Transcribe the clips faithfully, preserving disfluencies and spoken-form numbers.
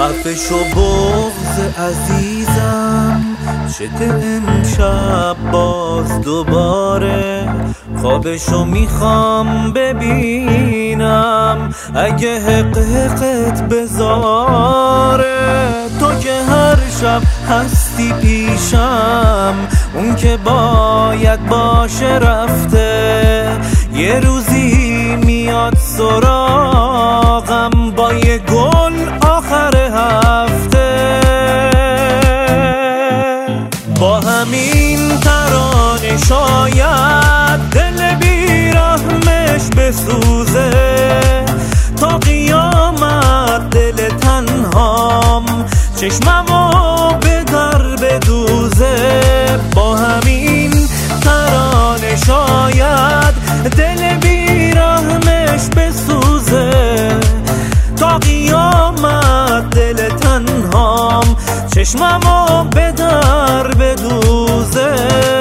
خفش و بغض عزیزم شده امشب باز دوباره، خوابشو میخوام ببینم اگه حق حقت بذاره. تو که هر شب هستی پیشم، اون که باید باشه رفته، یه روزی میاد سراغم با یه گل آخر هفته. با همین ترانه شاید دل بیرحمش بسوزه، تا قیامت دل تنهام چشممو به در بدوزه. با همین ترانه شاید دل بیرحمش بسوزه، تا قیامت دل تنهام چشممو به در بدوزه.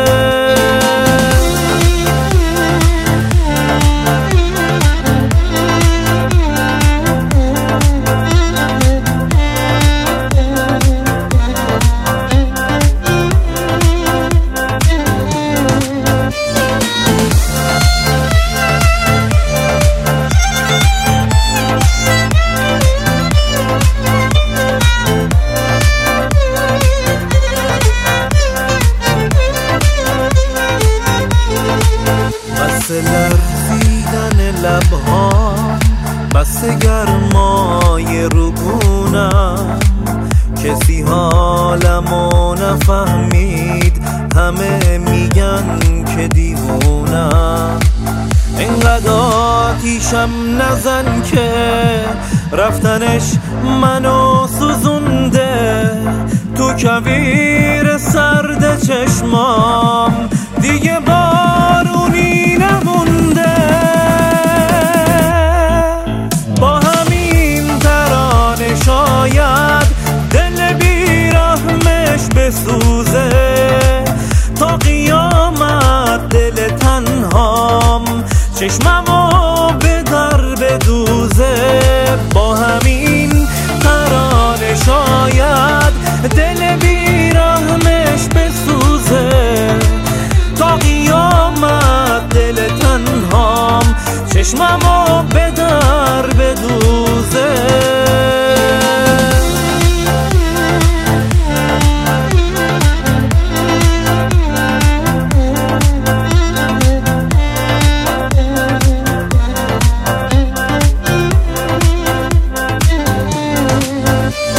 بس لرزیدن لبهام، بس گرمای روبونم، کسی حالمو نفهمید، همه میگن که دیوونم. اینقدر آتیشم نزن که رفتنش منو سوزونده، تو کویر سرد چشمام دیگه بارونی نمونده. با همین ترانه شاید دل بیرحمش بسوزه، تا قیامت دل تنهام چشممو به در بدوزه. با همین ترانه شاید دل بیرحمش بسوزه، تا قیامت دل تنهام چشممو به در بدوزه.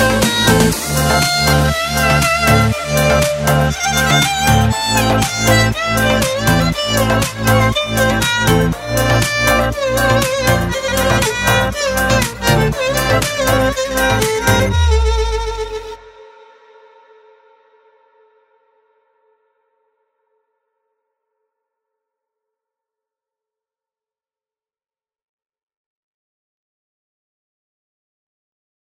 We'll be right back.